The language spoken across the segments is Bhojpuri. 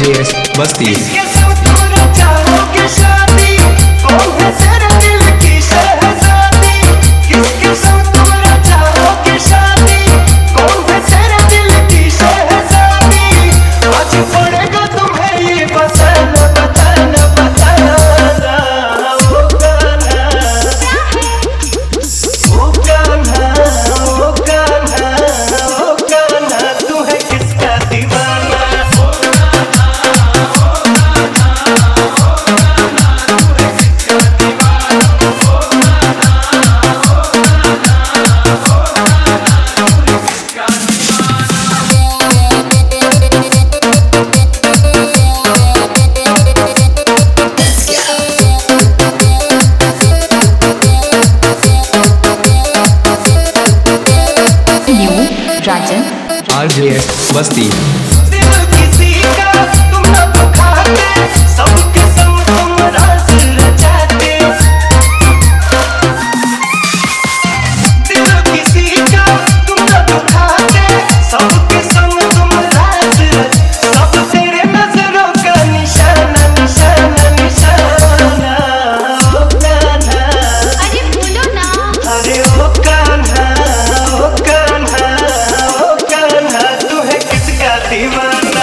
RJS बस्ती। किसके साथ होना चाहोगे शादी, कौन है तेरे दिल की शहजादी। किसके साथ होना चाहोगे शादी, कौन है तेरे दिल की शहजादी। आज पड़ेगा तुम्हें ये बताना बताना बताना। ओ कान्हा, ओ कान्हा, ओ कान्हा, ओ कान्हा, तू है किसका दीवाना। राजन RJS बस्ती। दिल किसी का तुम न दुखाते, सबके संग तुम राज रचाते। दिल किसी का तुम न दुखाते, सबके संग तुम राज। सब तेरे नजरों का निशाना निशाना निशाना। ओ कान्हा, अरे बोलो ना। अरे ओ कान्हा, ओ कान्हा, ओ कान्हा, तू है किसका दीवाना।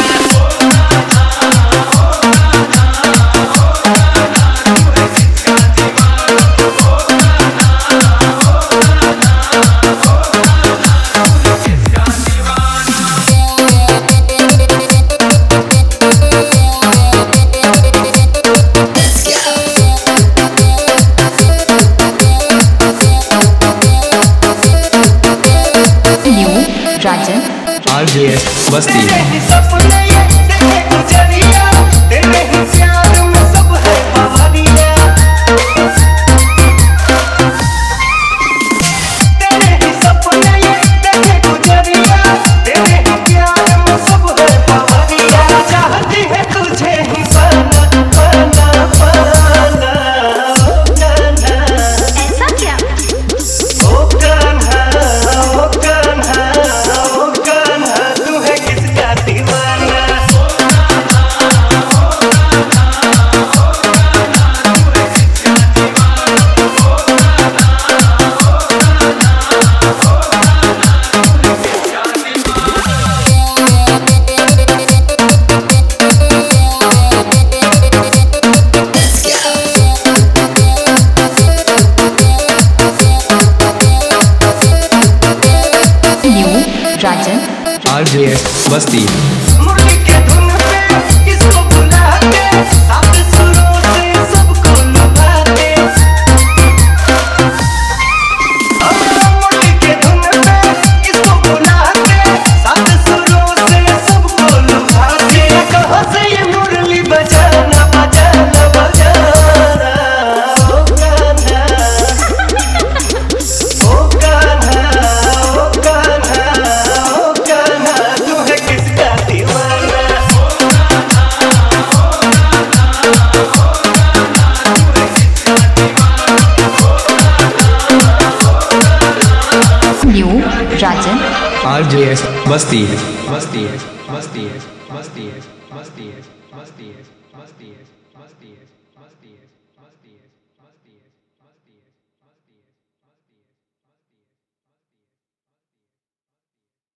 राजन RJS बस्ती। तेरे ही सपने ये तेरे गुजरिया, तेरे ही प्यार में सब है बवरिया। तेरे ही सपने ये तेरे गुजरिया, तेरे ही प्यार में सब है बवरिया। चाहती है तुझे ही पाना पाना पाना। ओ कान्हा, ऐसा क्या? ओ कान्हा, ओ कान्हा, ओ कान्हा, तू है किसका दीवाना। राजन RJS बस्ती। मुरली के धुन पे किसको बुलाते, सात सुरों से सबको लुभाते। मुरली के धुन पे किसको बुलाते, सात सुरों से सबको लुभाते। कहाँ से ये मुरली बजाना बजाना बजाना। ओ कान्हा, ओ कान्हा, ओ कान्हा, ओ कान्हा, तू है किसका दीवाना। न्यू राजन RJS बस्ती बस्ती बस्ती बस्ती बस्ती बस्ती बस्ती बस्ती बस्ती बस्ती बस्ती